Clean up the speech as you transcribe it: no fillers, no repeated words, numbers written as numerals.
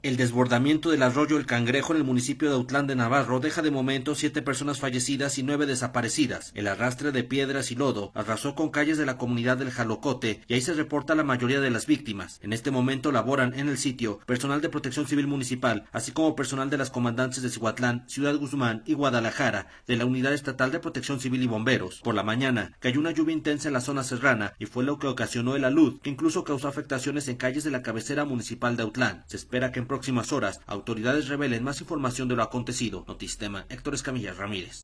El desbordamiento del arroyo El Cangrejo en el municipio de Autlán de Navarro deja de momento 7 personas fallecidas y 9 desaparecidas. El arrastre de piedras y lodo arrasó con calles de la comunidad del Jalocote y ahí se reporta la mayoría de las víctimas. En este momento laboran en el sitio personal de Protección Civil Municipal, así como personal de las comandancias de Cihuatlán, Ciudad Guzmán y Guadalajara, de la Unidad Estatal de Protección Civil y Bomberos. Por la mañana cayó una lluvia intensa en la zona serrana y fue lo que ocasionó el alud, que incluso causó afectaciones en calles de la cabecera municipal de Autlán. Se espera que en próximas horas autoridades revelen más información de lo acontecido. Notisistema, Héctor Escamilla Ramírez.